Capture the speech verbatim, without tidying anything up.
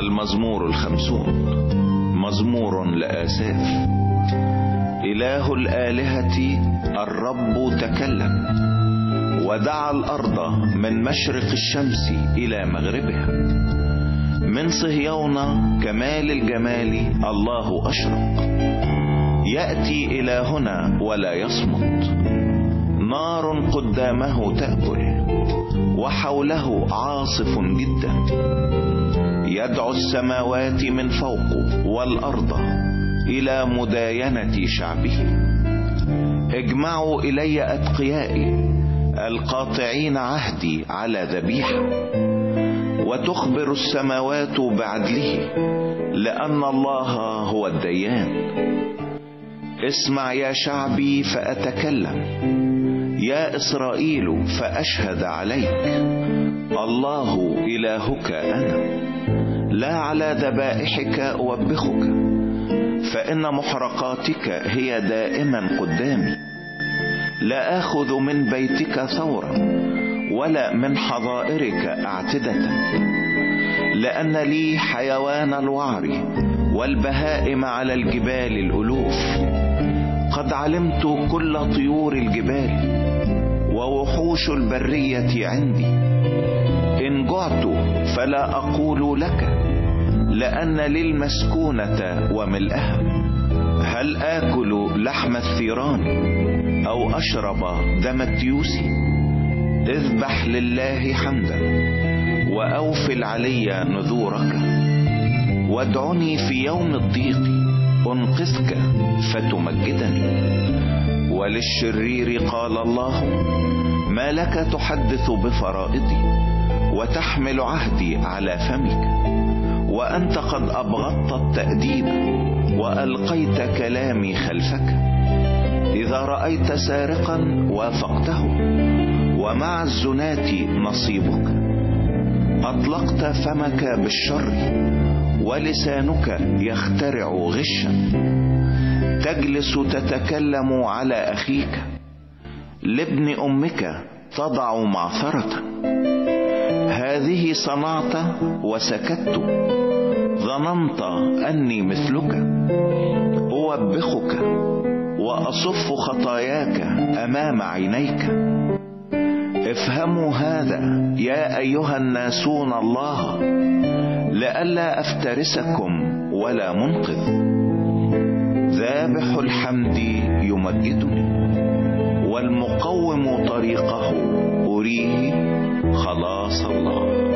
المزمور الخمسون. مزمور لآساف. إله الآلهة الرب تكلم، ودعا الأرض من مشرق الشمس إلى مغربها. من صهيون كمال الجمال الله أشرق. يأتي إلى هنا ولا يصمت، نار قدامه تأكل وحوله عاصف جدا. يدعو السماوات من فوق والأرض إلى مداينة شعبه. اجمعوا إلي أتقيائي القاطعين عهدي على ذبيحة، وتخبر السماوات بعدله، لأن الله هو الديان. اسمع يا شعبي فأتكلم، يا إسرائيل فأشهد عليك. الله إلهك أنا، لا على ذبائحك أوبخك، فإن محرقاتك هي دائما قدامي. لا آخذ من بيتك ثورا، ولا من حظائرك أعتدة، لأن لي حيوان الوعر والبهائم على الجبال الألوف. قد علمت كل طيور الجبال ووحوش البرية عندي. إن جعت فلا أقول لك، لأن للمسكونة وملئها. هل آكل لحم الثيران أو أشرب دم التيوس؟ اذبح لله حمدا وأوف العلي نذورك. وادعني في يوم الضيق أنقذك فتمجدني. وللشرير قال الله، ما لك تحدث بفرائضي وتحمل عهدي على فمك، وأنت قد أبغضت التأديب وألقيت كلامي خلفك. إذا رأيت سارقا وافقته، ومع الزنات نصيبك. أطلقت فمك بالشر، ولسانك يخترع غشا. تجلس تتكلم على أخيك، لابن أمك تضع معثرة. هذه صنعت وسكت، ظننت أني مثلك. أوبخك وأصف خطاياك أمام عينيك. افهموا هذا يا أيها الناسون الله، لئلا أفترسكم ولا منقذ. ذابح الحمد يمجدني، والمقوم طريقه أريه خلاص الله.